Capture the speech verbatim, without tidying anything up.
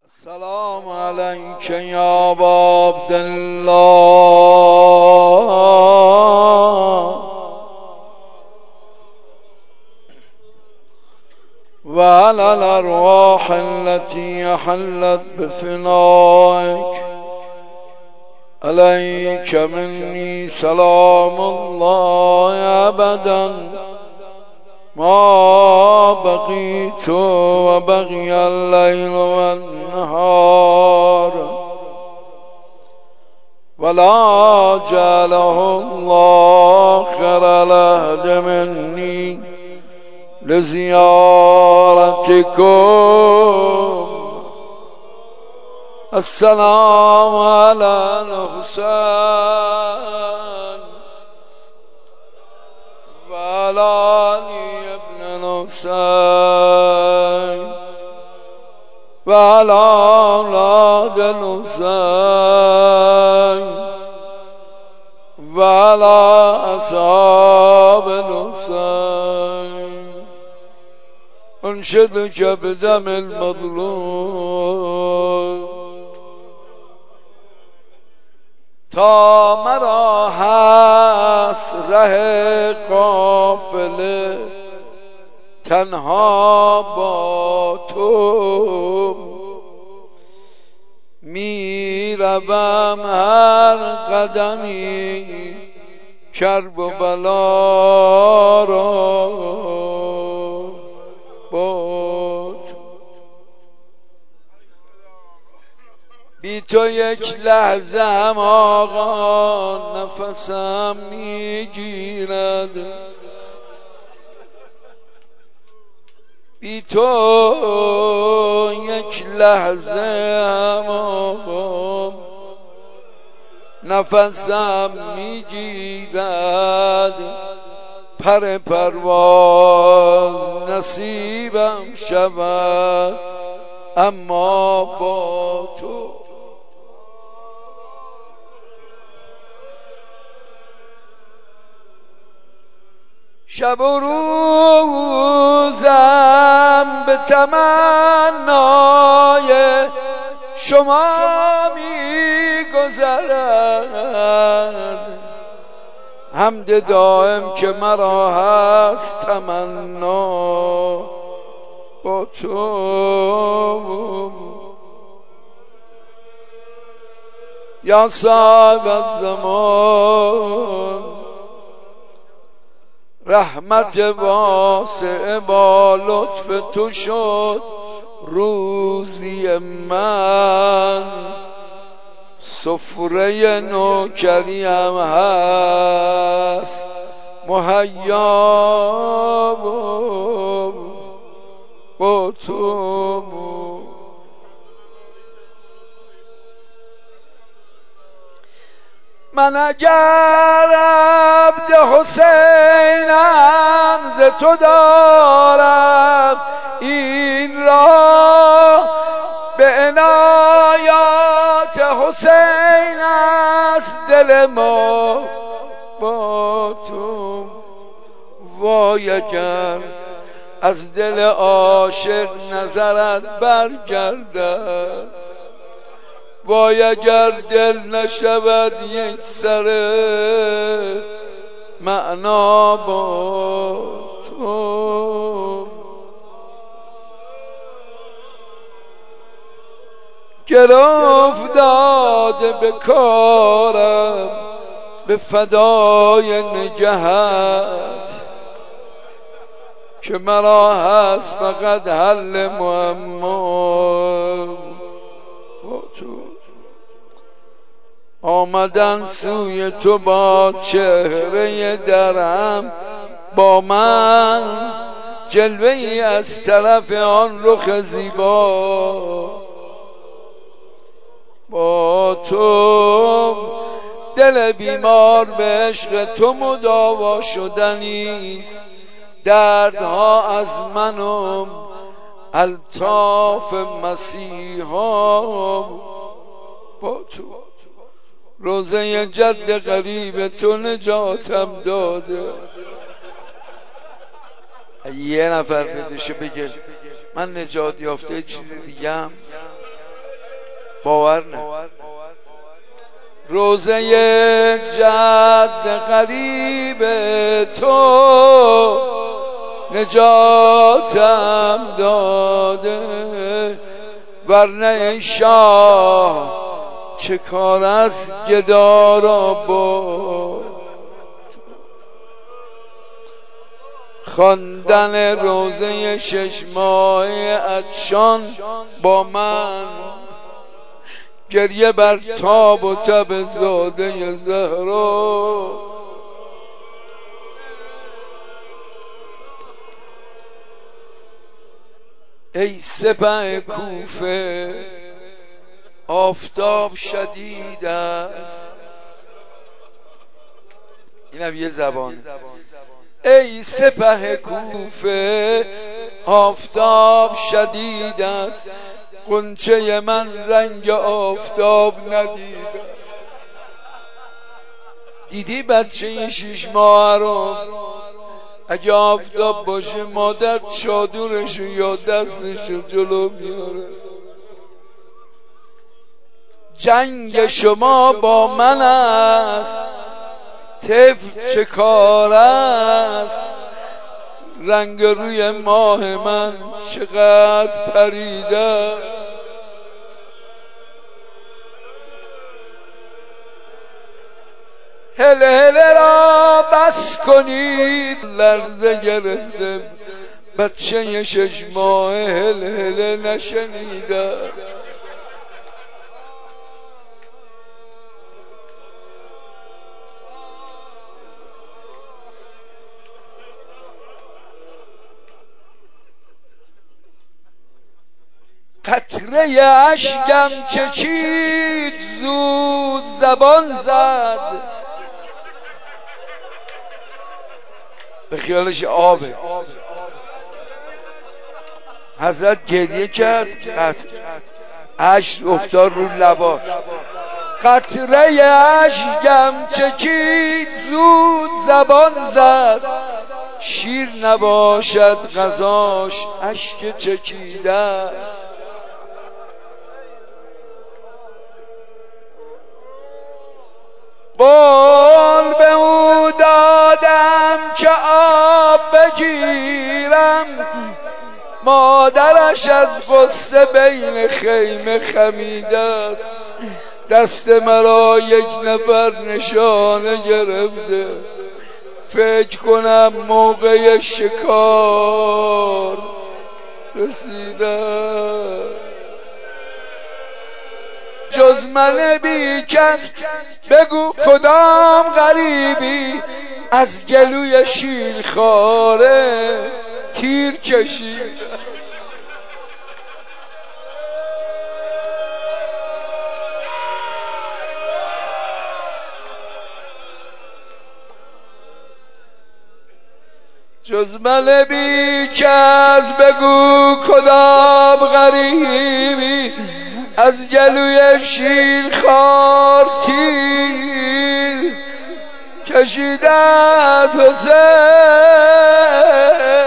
السلام عليك يا أبا عبد الله وعلى الأرواح التي حلت بفنائك. عليك مني سلام الله أبدا ما بقيت وبقي الليل والنهار، ولا جعله الله خير العهد مني لزيارتكم. السلام على الحسين وعلى علي بن الحسين وعلى أولاد الحسين وعلى أصحاب الحسين. أنشدك بدم المظلوم تا مرا هست ره قافله تنها با تو. می روم هر قدمی کرب و بلا را بود. بی تو یک لحظه هم آقا نفسم میگیرد، بی تو یک لحظه هم آقا نفسم میگیرد. پر پرواز نصیبم شود اما با تو. شب و روزم به تمنای شما می گذرد، حمد دائم که مرا هست تمنا با تو. یا صاحب الزمان رحمت واسع با لطف تو شد روزی من. سفره نوکریم هست مهیا با تو. من اگر عبد حسینم ز تو دارم این را به عنایات حسین است دل ما با تو. وای اگر از دل عاشق نظرت برگردد، وای اگر دل نشود یک سر معنا با تو. گره افتاده به کارم به فدای نگهت که مرا هست فقط حل معما با تو. آمدن سوی تو با چهره درهم با من، جلوه ای از طرف آن رخ زیبا با تو. دل بیمار به عشق تو مداوا شدنیست، دردها از من و الطاف مسیحا با تو. روزه جد غریب تو نجاتم داده. یه نفر بدشه بگه من نجات یافته چیز دیگه هم باور نه. روزه جد قریب تو نجاتم داده، ورنه ای شاه چه کار از گدا را با خواندن روزه شش ماه عطشان با من، گریه بر تاب و تب زاده زهرا. ای سپه کوفه آفتاب شدید است، اینم یه زبانه. ای سپه کوفه آفتاب شدید است، غنچه من رنگ آفتاب ندید. دیدی بچه شش ماه رو اگه آفتاب باشه مادر چادرشو یا دستشو جلو میاره. جنگ شما با من است، طفل چه کار است، رنگ روی ماه من چقدر پریده. هل هل را بس کنید، لرزه گرفته بچه شش ماه هل هل نشنیده. قطره اشکم چکید زود زبان زد، به خیالش آبه. حضرت گریه کرد، اشک افتاد رو لباش. قطره اشکم چکید زود زبان زد، شیر نباشد غذاش اشک چکیده. قول به او دادم که آب بگیرم، مادرش از غصه بین خیمه خمیده است. دست مرا یک نفر نشانه گرفته، فکر کنم موقع شکار رسیده. جز من بی کس بگو کدام غریبی، از گلوی شیرخواره تیر کشید. جز من بی کس بگو کدام غریبی، از گلوی شیرخوار تیر کشیده از حسین.